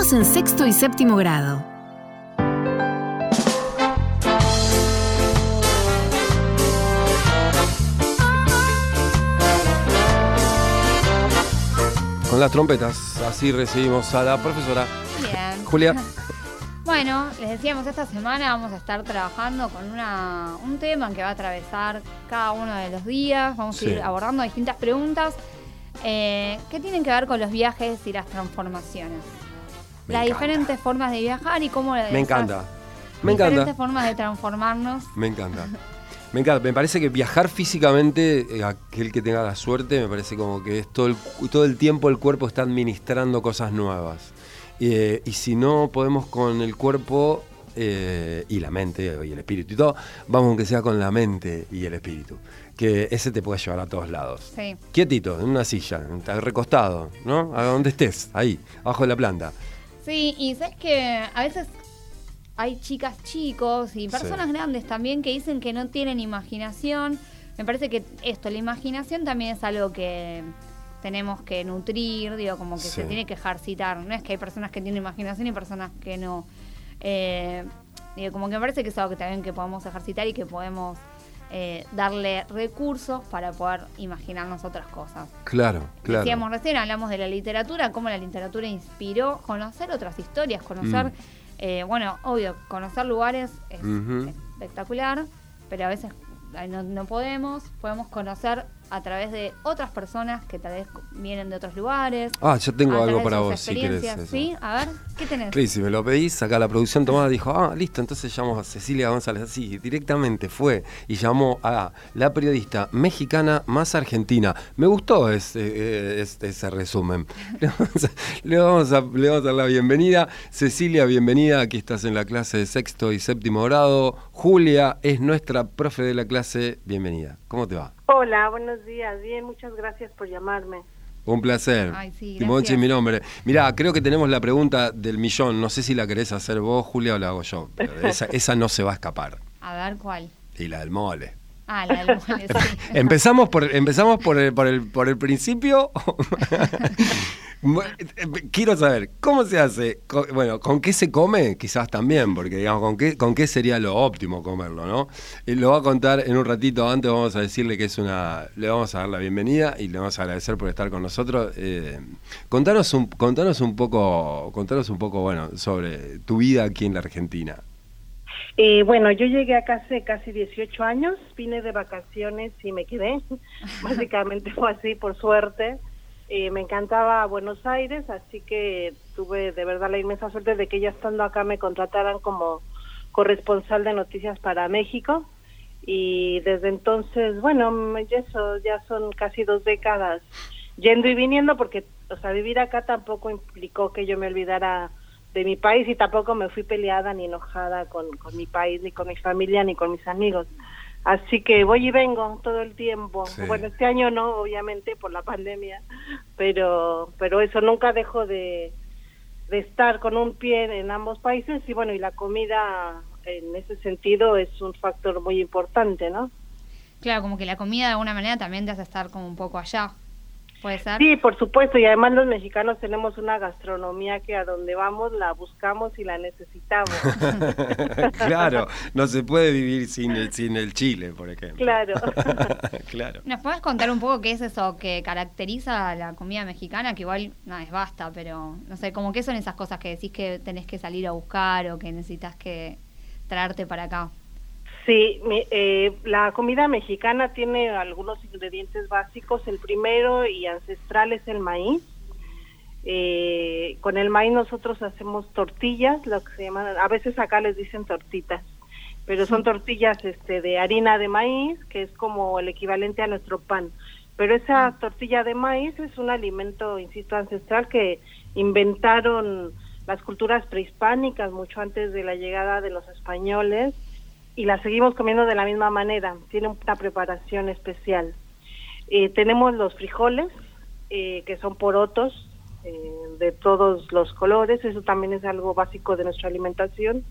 Estamos en sexto y séptimo grado. Con las trompetas, así recibimos a la profesora. Bien. Julia. Bueno, les decíamos, esta semana vamos a estar trabajando con un tema que va a atravesar cada uno de los días. Vamos a ir abordando distintas preguntas que tienen que ver con los viajes y las transformaciones. Las diferentes formas de viajar y cómo Me encanta. Diferentes formas de transformarnos. Me encanta. Me parece que viajar físicamente, aquel que tenga la suerte, me parece como que es todo el tiempo el cuerpo está administrando cosas nuevas. Y si no podemos con el cuerpo y la mente y el espíritu y todo, vamos aunque sea con la mente y el espíritu. Que ese te puede llevar a todos lados. Sí. Quietito, en una silla, recostado, ¿no? A donde estés, ahí, abajo de la planta. Sí, y sabes que a veces hay chicas, chicos y personas grandes también que dicen que no tienen imaginación. Me parece que la imaginación también es algo que tenemos que nutrir, digo, como que se tiene que ejercitar. No es que hay personas que tienen imaginación y personas que no. Digo, como que me parece que es algo que también que podemos ejercitar y que podemos darle recursos para poder imaginarnos otras cosas. Claro. Decíamos recién, hablamos de la literatura, cómo la literatura inspiró conocer otras historias, conocer... obvio, conocer lugares es espectacular, pero a veces no podemos conocer a través de otras personas que tal vez vienen de otros lugares. Yo tengo algo para vos, si querés. ¿Sí? A ver, ¿qué tenés? Sí, si me lo pedís, acá la producción tomada dijo, listo, entonces llamamos a Cecilia González. Así, directamente fue y llamó a la periodista mexicana más argentina. Me gustó ese resumen. Le vamos a dar la bienvenida. Cecilia, bienvenida. Aquí estás en la clase de sexto y séptimo grado. Julia es nuestra profe de la clase. Bienvenida. ¿Cómo te va? Hola, buenos días. Bien, muchas gracias por llamarme. Un placer. Ay, sí, Timonchi es mi nombre. Mirá, creo que tenemos la pregunta del millón. No sé si la querés hacer vos, Julia, o la hago yo. Pero esa no se va a escapar. A ver, ¿cuál? Y la del mole. La del mole, sí. ¿Empezamos por el principio? Quiero saber, ¿cómo se hace? ¿Con qué se come? Quizás también, porque digamos, ¿con qué sería lo óptimo comerlo, no? Lo va a contar en un ratito. Antes vamos a decirle que le vamos a dar la bienvenida y le vamos a agradecer por estar con nosotros. Contanos un poco, bueno, sobre tu vida aquí en la Argentina. Yo llegué acá hace casi 18 años, vine de vacaciones y me quedé. Básicamente fue así, por suerte. Me encantaba Buenos Aires, así que tuve de verdad la inmensa suerte de que ya estando acá me contrataran como corresponsal de noticias para México. Y desde entonces, ya son casi 2 décadas yendo y viniendo, porque, vivir acá tampoco implicó que yo me olvidara de mi país y tampoco me fui peleada ni enojada con mi país, ni con mi familia, ni con mis amigos. Así que voy y vengo todo el tiempo. Sí. Bueno, este año no, obviamente, por la pandemia, pero eso, nunca dejo de estar con un pie en ambos países y y la comida en ese sentido es un factor muy importante, ¿no? Claro, como que la comida de alguna manera también te hace estar como un poco allá. ¿Puede ser? Sí, por supuesto, y además los mexicanos tenemos una gastronomía que a donde vamos la buscamos y la necesitamos. Claro, no se puede vivir sin el chile, por ejemplo. Claro. Claro. ¿Nos podés contar un poco qué es eso que caracteriza a la comida mexicana? Que igual no es basta, pero no sé, como qué son esas cosas que decís que tenés que salir a buscar o que necesitas que traerte para acá. Sí, la comida mexicana tiene algunos ingredientes básicos. El primero y ancestral es el maíz. Con el maíz nosotros hacemos tortillas, lo que se llaman, a veces acá les dicen tortitas, pero son tortillas de harina de maíz, que es como el equivalente a nuestro pan. Pero esa tortilla de maíz es un alimento, insisto, ancestral que inventaron las culturas prehispánicas mucho antes de la llegada de los españoles. Y la seguimos comiendo de la misma manera, tiene una preparación especial. Tenemos los frijoles, que son porotos, de todos los colores, eso también es algo básico de nuestra alimentación.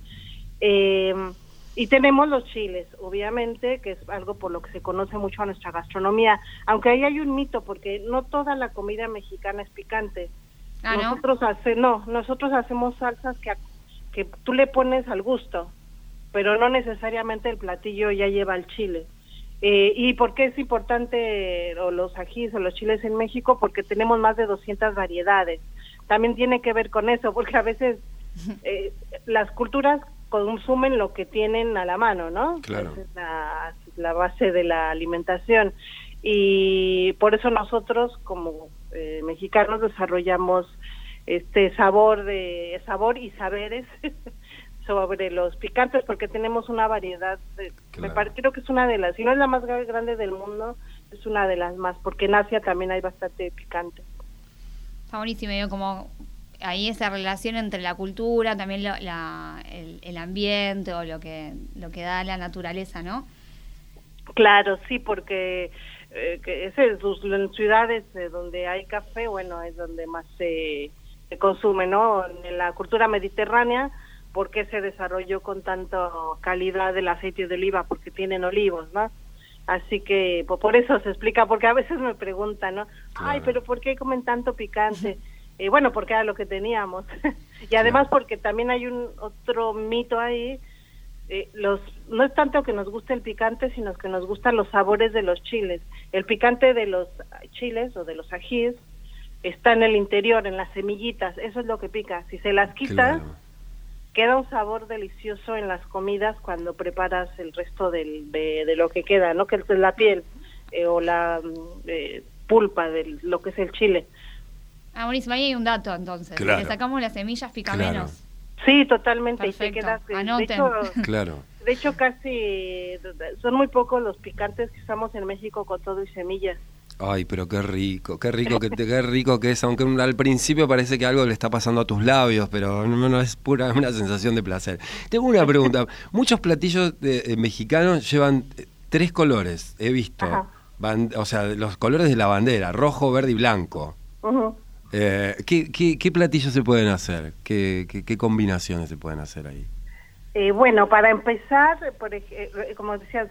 Y tenemos los chiles, obviamente, que es algo por lo que se conoce mucho a nuestra gastronomía, aunque ahí hay un mito, porque no toda la comida mexicana es picante. Nosotros hacemos salsas que tú le pones al gusto, pero no necesariamente el platillo ya lleva el chile. ¿Y por qué es importante los ajís o los chiles en México? Porque tenemos más de 200 variedades. También tiene que ver con eso, porque a veces las culturas consumen lo que tienen a la mano, ¿no? Claro. Esa es la base de la alimentación. Y por eso nosotros, como mexicanos, desarrollamos este sabor y saberes sobre los picantes, porque tenemos una variedad, creo que es una de las, si no es la más grande del mundo, es una de las más, porque en Asia también hay bastante picante. Está buenísimo, digo, como ahí esa relación entre la cultura, también el ambiente o lo que da la naturaleza, ¿no? Claro, sí, porque en ciudades donde hay café, bueno, es donde más se consume, ¿no? En la cultura mediterránea, ¿por qué se desarrolló con tanta calidad el aceite de oliva? Porque tienen olivos, ¿no? Así que por eso se explica, porque a veces me preguntan, ¿no? Claro. Ay, pero ¿por qué comen tanto picante? Bueno, porque era lo que teníamos. Y además porque también hay otro mito ahí, no es tanto que nos guste el picante, sino que nos gustan los sabores de los chiles. El picante de los chiles o de los ajís está en el interior, en las semillitas, eso es lo que pica. Si se las quitas, queda un sabor delicioso en las comidas cuando preparas el resto de lo que queda, ¿no? Que es la piel o la pulpa de lo que es el chile. Ah, buenísimo, ahí hay un dato entonces. Claro. Si le sacamos las semillas, pica menos. Sí, totalmente. Perfecto. Y te quedas, Anoten. De hecho, casi son muy pocos los picantes que usamos en México con todo y semillas. Ay, pero qué rico qué rico que es, aunque al principio parece que algo le está pasando a tus labios, pero no es pura una sensación de placer. Tengo una pregunta. Muchos platillos mexicanos llevan 3 colores, he visto. O sea, los colores de la bandera, rojo, verde y blanco. Uh-huh. ¿Qué platillos se pueden hacer? ¿Qué combinaciones se pueden hacer ahí? Bueno, para empezar, como decías,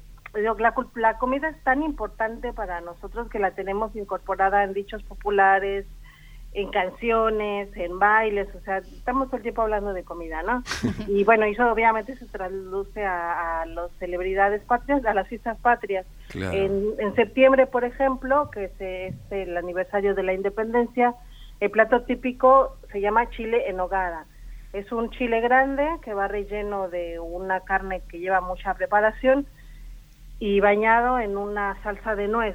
la comida es tan importante para nosotros que la tenemos incorporada en dichos populares, en canciones, en bailes, o sea, estamos todo el tiempo hablando de comida, ¿no? Y bueno, eso obviamente se traduce a las celebridades patrias, a las fiestas patrias. Claro. En septiembre, por ejemplo, que es el aniversario de la independencia, el plato típico se llama chile en nogada. Es un chile grande que va relleno de una carne que lleva mucha preparación y bañado en una salsa de nuez.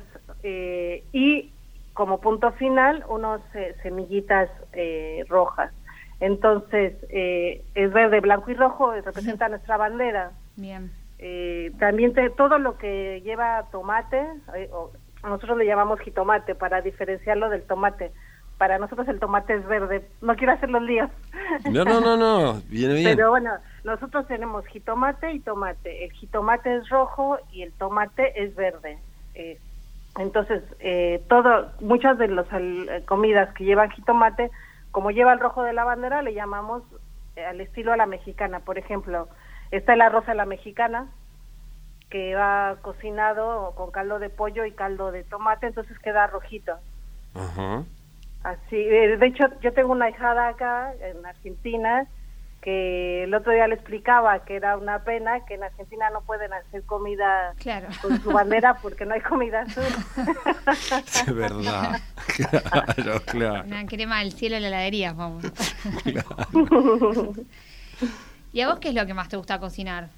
Y como punto final, unos semillitas rojas. Entonces, es verde, blanco y rojo, representa nuestra bandera. Bien. También todo lo que lleva tomate, nosotros le llamamos jitomate para diferenciarlo del tomate. Para nosotros el tomate es verde. No quiero hacer los líos. No, viene bien. Pero bueno, nosotros tenemos jitomate y tomate. El jitomate es rojo y el tomate es verde. Entonces, muchas de las comidas que llevan jitomate, como lleva el rojo de la bandera, le llamamos al estilo a la mexicana. Por ejemplo, está el arroz a la mexicana, que va cocinado con caldo de pollo y caldo de tomate, entonces queda rojito. Ajá. Así, de hecho, yo tengo una hijada acá, en Argentina, que el otro día le explicaba que era una pena que en Argentina no pueden hacer comida con su bandera porque no hay comida azul. Es verdad. Claro. Una crema del cielo en la heladería, vamos. Claro. ¿Y a vos qué es lo que más te gusta cocinar?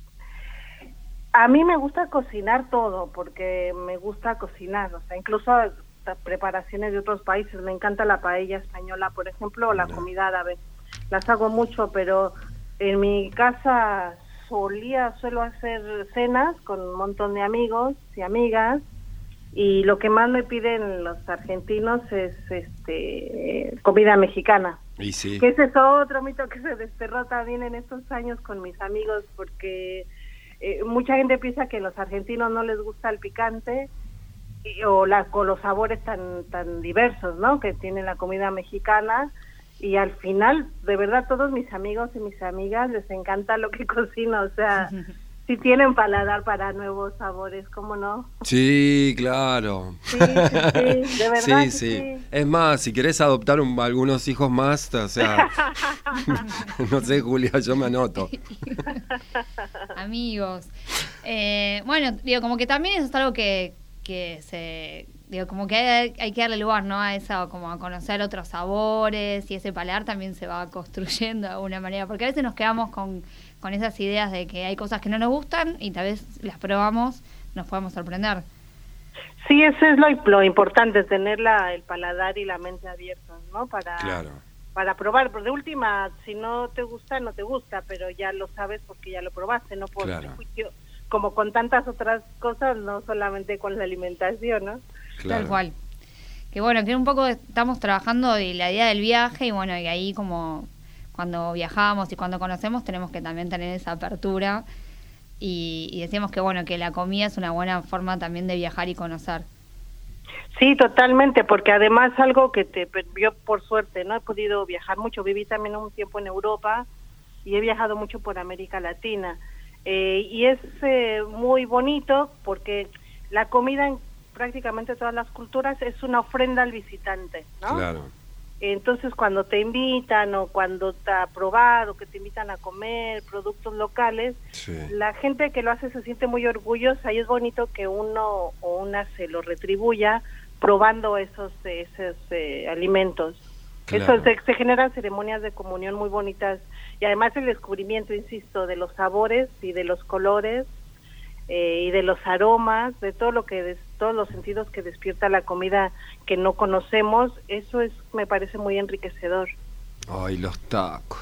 A mí me gusta cocinar todo, porque me gusta cocinar, o sea, incluso preparaciones de otros países. Me encanta la paella española, por ejemplo, o la comida árabe. Las hago mucho, pero en mi casa suelo hacer cenas con un montón de amigos y amigas, y lo que más me piden los argentinos es comida mexicana. Y sí. Que ese es otro mito que se desterró también en estos años con mis amigos, porque mucha gente piensa que a los argentinos no les gusta el picante con los sabores tan diversos, ¿no?, que tiene la comida mexicana. Y al final, de verdad, todos mis amigos y mis amigas les encanta lo que cocino, o sea, si tienen paladar para nuevos sabores, ¿cómo no? Sí, claro. Sí, de verdad. Sí. Es más, si querés adoptar algunos hijos más, o sea, no sé, Julia, yo me anoto. Amigos. Bueno, digo, como que también eso es algo que digo, como que hay que darle lugar, ¿no? A eso, como a conocer otros sabores, y ese paladar también se va construyendo de alguna manera, porque a veces nos quedamos con esas ideas de que hay cosas que no nos gustan y tal vez las probamos, nos podemos sorprender. Sí, eso es lo importante, tener el paladar y la mente abiertos, ¿no? Para probar, porque de última, si no te gusta, no te gusta, pero ya lo sabes porque ya lo probaste, no por prejuicio, como con tantas otras cosas, no solamente con la alimentación, ¿no? Claro. Tal cual. Que bueno, que un poco estamos trabajando de la idea del viaje y bueno, y ahí como cuando viajamos y cuando conocemos tenemos que también tener esa apertura y decimos que bueno, que la comida es una buena forma también de viajar y conocer. Sí, totalmente, porque además algo que yo por suerte no he podido viajar mucho, viví también un tiempo en Europa y he viajado mucho por América Latina y es muy bonito porque la comida en prácticamente todas las culturas es una ofrenda al visitante, ¿no? Claro. Entonces cuando te invitan o cuando te ha probado, que te invitan a comer productos locales, la gente que lo hace se siente muy orgullosa y es bonito que uno o una se lo retribuya probando esos alimentos. Claro. Eso se generan ceremonias de comunión muy bonitas y además el descubrimiento, insisto, de los sabores y de los colores y de los aromas, de todo todos los sentidos que despierta la comida que no conocemos, eso me parece muy enriquecedor. Ay, los tacos.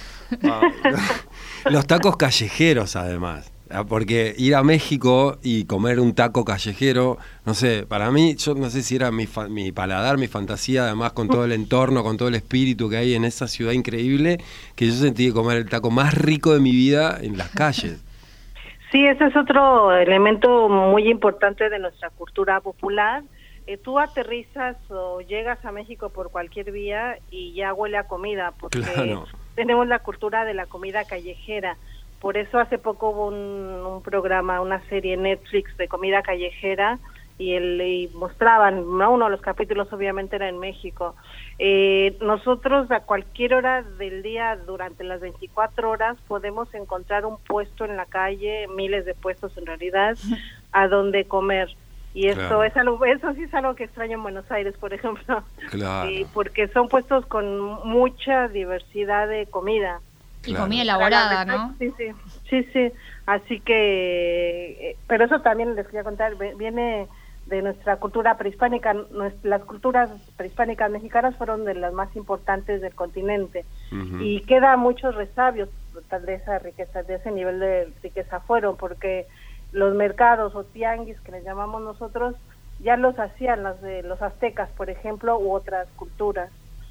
Los tacos callejeros, además. Porque ir a México y comer un taco callejero, no sé, para mí, yo no sé si era mi paladar, mi fantasía, además con todo el entorno, con todo el espíritu que hay en esa ciudad increíble, que yo sentí que comer el taco más rico de mi vida en las calles. Sí, ese es otro elemento muy importante de nuestra cultura popular. Tú aterrizas o llegas a México por cualquier vía y ya huele a comida, porque tenemos la cultura de la comida callejera. Por eso hace poco hubo un programa, una serie en Netflix de comida callejera y mostraban, ¿no? Uno de los capítulos obviamente era en México. Nosotros a cualquier hora del día, durante las 24 horas, podemos encontrar un puesto en la calle, miles de puestos en realidad, a donde comer. Y eso eso sí es algo que extraño en Buenos Aires, por ejemplo. Claro. Porque son puestos con mucha diversidad de comida. Y comida elaborada, ¿no? Sí. Así que, pero eso también les quería contar, viene de nuestra cultura prehispánica. Las culturas prehispánicas mexicanas fueron de las más importantes del continente. Uh-huh. Y queda muchos resabios de esa riqueza, de ese nivel de riqueza fueron, porque los mercados o tianguis que les llamamos nosotros ya los hacían los aztecas, por ejemplo, u otras culturas.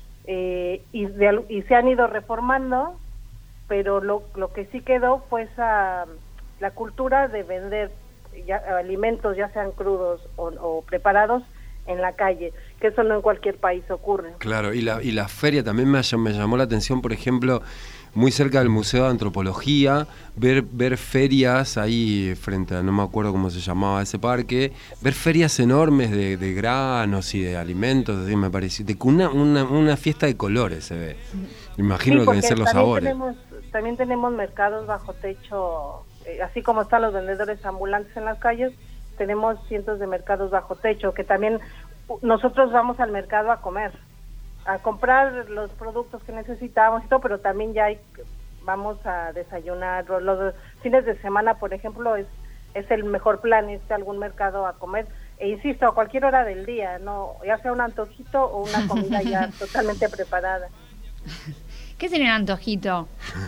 Y se han ido reformando, pero lo que sí quedó fue la cultura de vender alimentos, ya sean crudos o preparados, en la calle, que eso no en cualquier país ocurre. Claro, y la feria también me llamó la atención, por ejemplo, muy cerca del Museo de Antropología, ver ferias ahí frente a, no me acuerdo cómo se llamaba ese parque, ver ferias enormes de granos y de alimentos, así me pareció, una fiesta de colores se ve. Imagino que deben ser los sabores. También tenemos mercados bajo techo, así como están los vendedores ambulantes en las calles, tenemos cientos de mercados bajo techo, que también nosotros vamos al mercado a comer, a comprar los productos que necesitamos y todo, pero también ya vamos a desayunar. Los fines de semana, por ejemplo, es el mejor plan, irse a algún mercado a comer, e insisto, a cualquier hora del día, no, ya sea un antojito o una comida ya totalmente preparada. ¿Qué sería un antojito?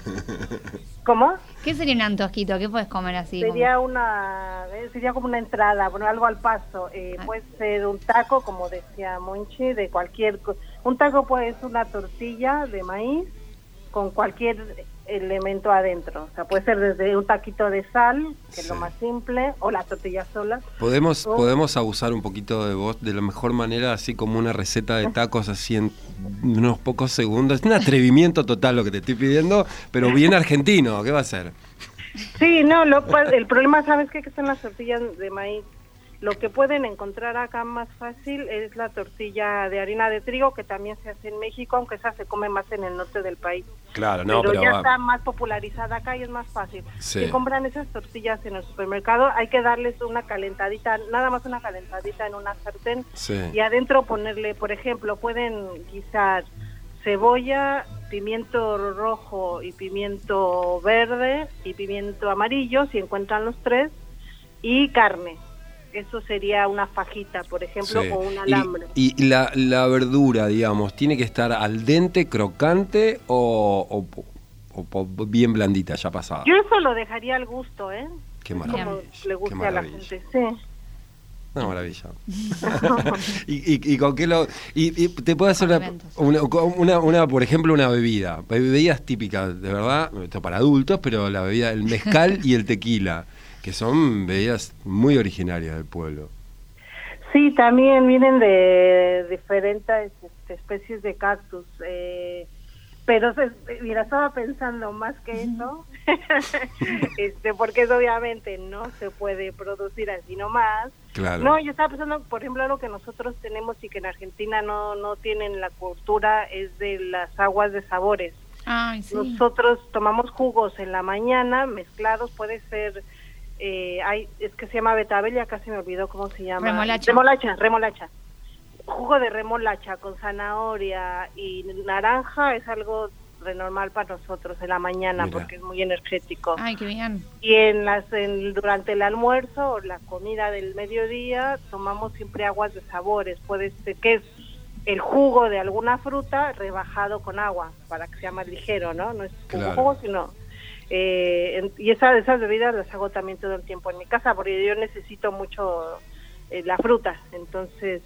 ¿Cómo? ¿Qué sería un antojito? ¿Qué puedes comer así? Sería como una entrada, bueno, algo al paso. Puede ser un taco, como decía Monchi, de cualquier... Un taco puede ser una tortilla de maíz con cualquier elemento adentro. O sea, puede ser desde un taquito de sal, que es lo más simple, o la tortilla sola. Podemos abusar un poquito de vos de la mejor manera, así como una receta de tacos así en unos pocos segundos. Es un atrevimiento total lo que te estoy pidiendo, pero bien argentino. ¿Qué va a ser? Sí, no, el problema, ¿sabes qué? Que son las tortillas de maíz. Lo que pueden encontrar acá más fácil es la tortilla de harina de trigo, que también se hace en México, aunque esa se come más en el norte del país. Claro, no, pero ya está más popularizada acá y es más fácil. Si compran esas tortillas en el supermercado, hay que darles una calentadita, nada más una calentadita en una sartén, y adentro ponerle, por ejemplo, pueden guisar cebolla, pimiento rojo y pimiento verde y pimiento amarillo, si encuentran los tres, y carne. Eso sería una fajita, por ejemplo, o un alambre. ¿Y la verdura, digamos, tiene que estar al dente, crocante o bien blandita, ya pasada? Yo eso lo dejaría al gusto, ¿eh? Qué maravilla. Como le guste a la gente, sí. Una maravilla. ¿Y con qué lo...? Y te puedo hacer una, por ejemplo, una bebida. Bebidas típicas, de verdad, esto para adultos, pero la bebida, el mezcal y el tequila, que son bebidas muy originarias del pueblo. Sí, también vienen de diferentes especies de cactus. Pero, mira, estaba pensando más que eso, porque eso obviamente no se puede producir así nomás. Claro. No, yo estaba pensando, por ejemplo, lo que nosotros tenemos y que en Argentina no tienen la cultura es de las aguas de sabores. Ay, sí. Nosotros tomamos jugos en la mañana, mezclados, puede ser... es que se llama betabel, ya casi me olvidó cómo se llama. Remolacha. Jugo de remolacha con zanahoria y naranja es algo normal para nosotros en la mañana. Mira. Porque es muy energético. Ay, qué bien. Y durante el almuerzo o la comida del mediodía tomamos siempre aguas de sabores. Puede ser que es el jugo de alguna fruta rebajado con agua para que sea más ligero, ¿no? No es jugo, sino... y esas bebidas las hago también todo el tiempo en mi casa porque yo necesito mucho la fruta, entonces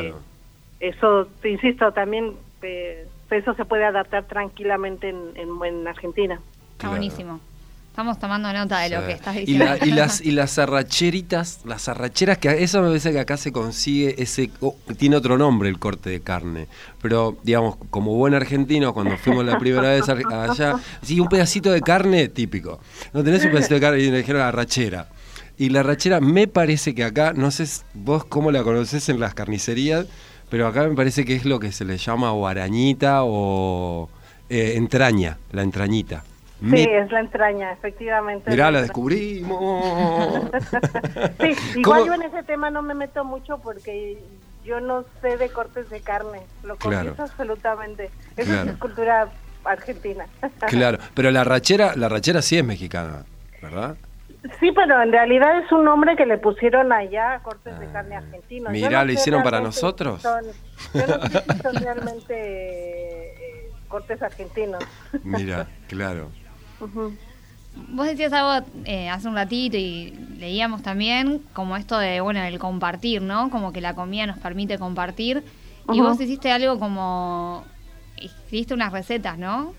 eso, te insisto, también eso se puede adaptar tranquilamente en Argentina. Está buenísimo. Estamos tomando nota de lo que estás diciendo. Y las arracheras que eso me parece que acá se consigue, tiene otro nombre el corte de carne, pero digamos, como buen argentino, cuando fuimos la primera vez allá, sí, un pedacito de carne típico. No tenés un pedacito de carne y me dijeron arrachera. Y la arrachera me parece que acá, no sé vos cómo la conocés en las carnicerías, pero acá me parece que es lo que se le llama o arañita o entraña, la entrañita. Sí, es la entraña, efectivamente. Mirá, la descubrimos. Sí, igual yo en ese tema no me meto mucho porque yo no sé de cortes de carne, lo confieso absolutamente. Eso es cultura argentina. Claro, pero la arrachera sí es mexicana, ¿verdad? Sí, pero en realidad es un nombre que le pusieron allá a cortes de carne argentinos. Mirá, ¿lo hicieron para nosotros? Yo no sé si son realmente cortes argentinos. Mira, claro. Uh-huh. Vos decías algo hace un ratito y leíamos también como esto de, el compartir, ¿no? Como que la comida nos permite compartir. Uh-huh. Y vos hiciste algo como... Hiciste unas recetas, ¿no?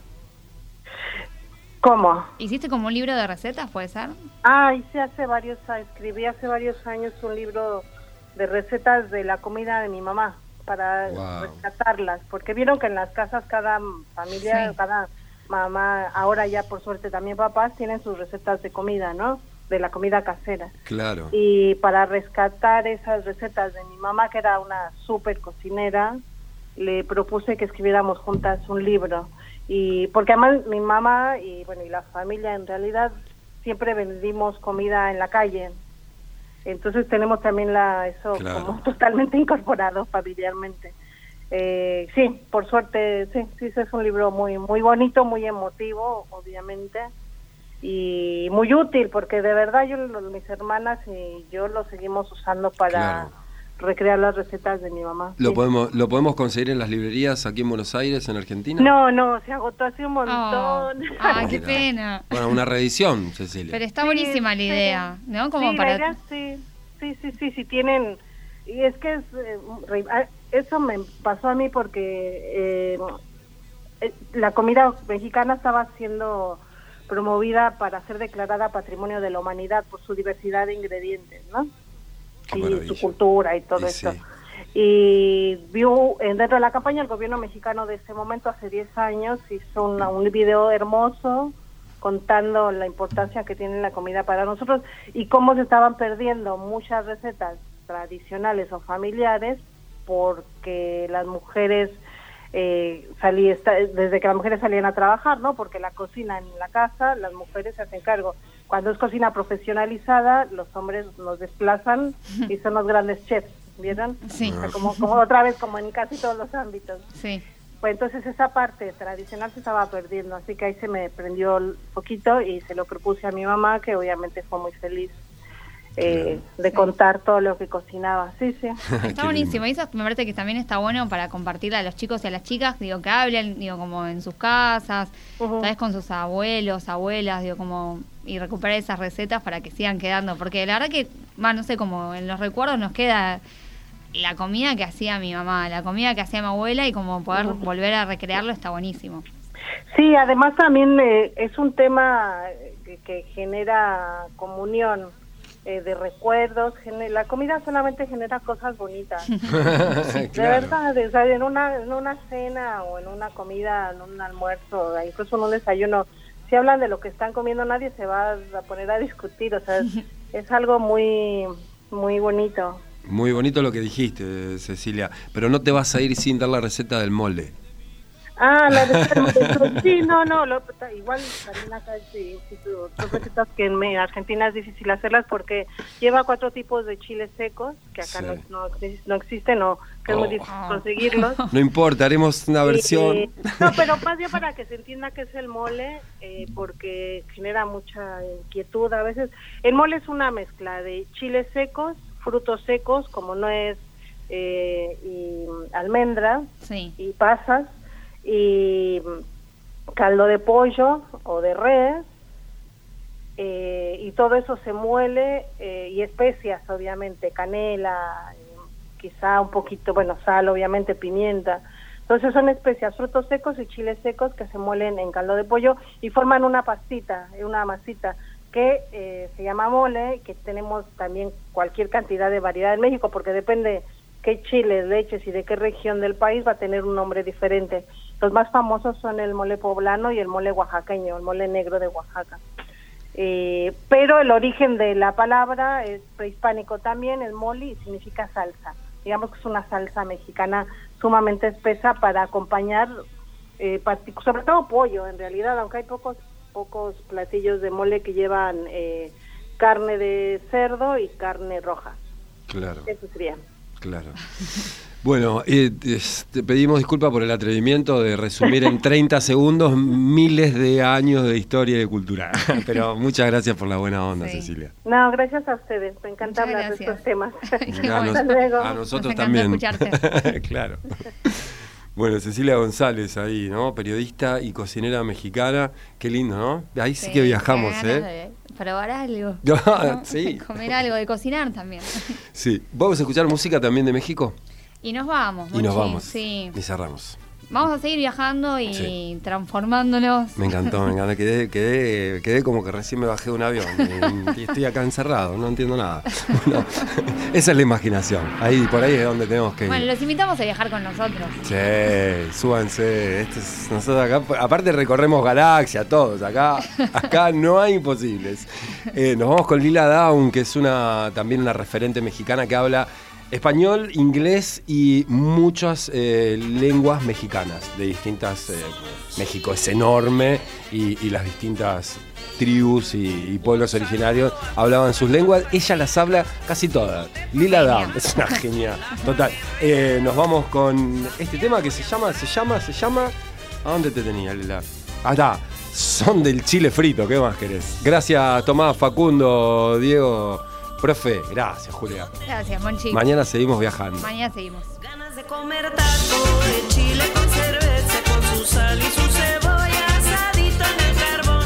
¿Cómo? ¿Hiciste como un libro de recetas, puede ser? Escribí hace varios años un libro de recetas de la comida de mi mamá para rescatarlas, porque vieron que en las casas cada familia, cada mamá, ahora ya por suerte también papás, tienen sus recetas de comida, ¿no? De la comida casera. Claro. Y para rescatar esas recetas de mi mamá, que era una súper cocinera, le propuse que escribiéramos juntas un libro. Y porque además mi mamá y la familia en realidad siempre vendimos comida en la calle, entonces tenemos también eso como totalmente incorporado familiarmente. Sí, por suerte, sí, es un libro muy muy bonito, muy emotivo, obviamente, y muy útil porque de verdad mis hermanas y yo lo seguimos usando para recrear las recetas de mi mamá. ¿Lo podemos conseguir en las librerías aquí en Buenos Aires, en Argentina? No, se agotó hace un montón. Qué pena. Bueno, una reedición, Cecilia. Pero está buenísima la idea, ¿no? Como la idea, sí, tienen... Y es que eso me pasó a mí porque la comida mexicana estaba siendo promovida para ser declarada Patrimonio de la Humanidad por su diversidad de ingredientes, ¿no? Y su cultura y todo eso. Y vio dentro de la campaña el gobierno mexicano de ese momento, hace 10 años, hizo un video hermoso contando la importancia que tiene la comida para nosotros y cómo se estaban perdiendo muchas recetas tradicionales o familiares porque las mujeres desde que las mujeres salían a trabajar, ¿no? Porque la cocina en la casa, las mujeres se hacen cargo. Cuando es cocina profesionalizada, los hombres nos desplazan y son los grandes chefs, ¿vieron? Sí. O sea, como otra vez, como en casi todos los ámbitos. Sí. Pues entonces esa parte tradicional se estaba perdiendo, así que ahí se me prendió el poquito y se lo propuse a mi mamá, que obviamente fue muy feliz de contar todo lo que cocinaba. Sí, sí. Está buenísimo, y eso me parece que también está bueno para compartirle a los chicos y a las chicas, digo, que hablen, digo, como en sus casas, tal vez con sus abuelos, abuelas, digo, como, y recuperar esas recetas para que sigan quedando, porque la verdad que, no sé, como en los recuerdos nos queda la comida que hacía mi mamá, la comida que hacía mi abuela, y como poder volver a recrearlo está buenísimo. Sí, además también es un tema que genera comunión, de recuerdos. La comida solamente genera cosas bonitas. Claro. De verdad, o sea, en una cena o en una comida, en un almuerzo, incluso en un desayuno, si hablan de lo que están comiendo, nadie se va a poner a discutir. O sea, es algo muy, muy bonito. Muy bonito lo que dijiste, Cecilia, pero no te vas a ir sin dar la receta del mole. La receta, sí, igual también acá son recetas que en Argentina es difícil hacerlas porque lleva 4 tipos de chiles secos que acá no existen o que es muy difícil conseguirlos. No importa, haremos una versión. Pero más bien para que se entienda qué es el mole, porque genera mucha inquietud a veces. El mole es una mezcla de chiles secos, frutos secos como nuez y almendras y pasas, y caldo de pollo o de res, y todo eso se muele, y especias, obviamente, canela, quizá un poquito, sal, obviamente, pimienta. Entonces son especias, frutos secos y chiles secos que se muelen en caldo de pollo y forman una pastita, una masita que se llama mole, que tenemos también cualquier cantidad de variedad en México, porque depende qué chiles, leches y de qué región del país va a tener un nombre diferente. Los más famosos son el mole poblano y el mole oaxaqueño, el mole negro de Oaxaca. Pero el origen de la palabra es prehispánico también, el mole significa salsa. Digamos que es una salsa mexicana sumamente espesa para acompañar, sobre todo pollo en realidad, aunque hay pocos platillos de mole que llevan carne de cerdo y carne roja. Claro. Eso sería. Claro. Bueno, te pedimos disculpas por el atrevimiento de resumir en 30 segundos miles de años de historia y de cultura. Pero muchas gracias por la buena onda, Cecilia. No, gracias a ustedes. Me encanta hablar de estos temas. Hasta luego. A nosotros también. Claro. Bueno, Cecilia González ahí, ¿no? Periodista y cocinera mexicana. Qué lindo, ¿no? Ahí sí que viajamos, Probar algo. Sí. Comer algo, de cocinar también. Sí. ¿Vamos a escuchar música también de México? Y nos vamos. Y nos vamos. Sí. Y cerramos. Vamos a seguir viajando y transformándonos. Me encantó. Quedé como que recién me bajé de un avión y estoy acá encerrado, no entiendo nada. Bueno, esa es la imaginación. Por ahí es donde tenemos que ir. Bueno, los invitamos a viajar con nosotros. Sí, súbanse. Nosotros acá, aparte recorremos galaxia, todos. Acá no hay imposibles. Nos vamos con Lila Downs, que es también una referente mexicana que habla español, inglés y muchas lenguas mexicanas de distintas. México es enorme y las distintas tribus y pueblos originarios hablaban sus lenguas. Ella las habla casi todas. Lila Downs es una genia total. Nos vamos con este tema que se llama. ¿A dónde te tenía, Lila? Ah, está. Son del chile frito. ¿Qué más querés? Gracias, Tomás, Facundo, Diego. Profe, gracias, Julia. Gracias, Monchi. Mañana seguimos viajando. Mañana seguimos. Ganas de comer taco de chile con cerveza, con su sal y su cebolla asadito en el carbón.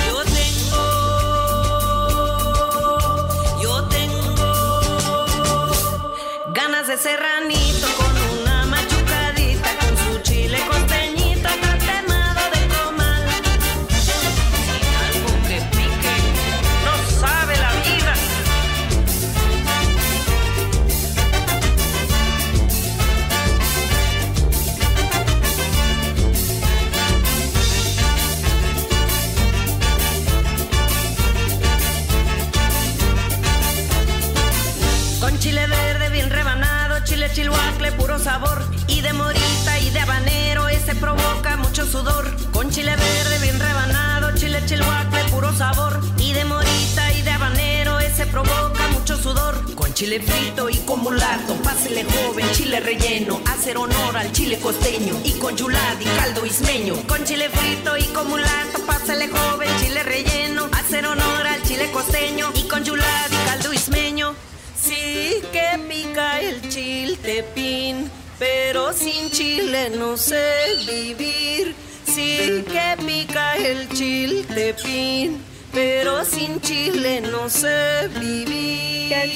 Yo tengo ganas de serranito con una machucadita, con su chile costeñito tatemado de comal. Algo que pique, no sabe la vida. puro sabor. Y de morita y de habanero, ese provoca mucho sudor. Con chile verde bien rebanado, chile chilhuacle, puro sabor. Y de morita y de habanero, ese provoca mucho sudor. Con chile frito y con mulato, pásele joven, chile relleno, hacer honor al chile costeño. Y con chulad y caldo ismeño. Con chile frito y con mulato, pásele joven, chile relleno, hacer honor al chile costeño. Y con chulad y caldo ismeño. Sí que pica el chiltepín, pero sin chile no sé vivir. Sí que pica el chiltepín, pero sin chile no sé vivir. Ya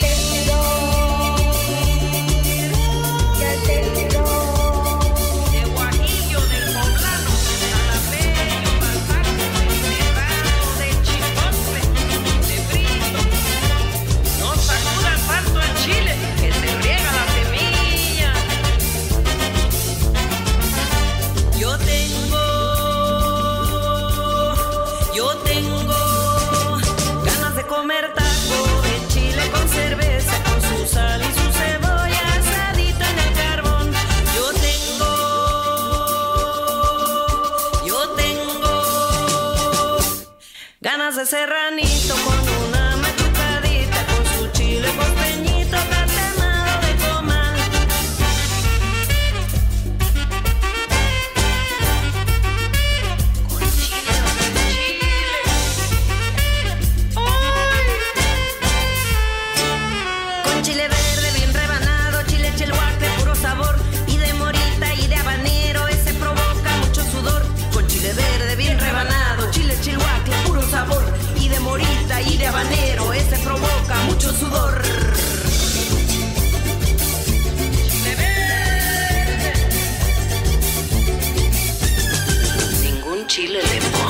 te De Guajillo, del Poblano, de Jalapeño, Balsaco, de Serrano, de Chipotle, de Frito. No sacudas tanto el chile, que se riega la semilla. Yo tengo ganas de comer taco de chile con cerveza, con su sal y su cebolla asadito en el carbón. Yo tengo ganas de serranito con una machucadita, con su chile costeñito tatemado de comal. Con chile, con chile verde bien rebanado, chile chilhuacle, puro sabor. Y de morita y de habanero, ese provoca mucho sudor. Con chile verde bien rebanado, chile chilhuacle, puro sabor. Y de morita y de habanero, ese provoca mucho sudor. Chile verde. Ningún chile le pone.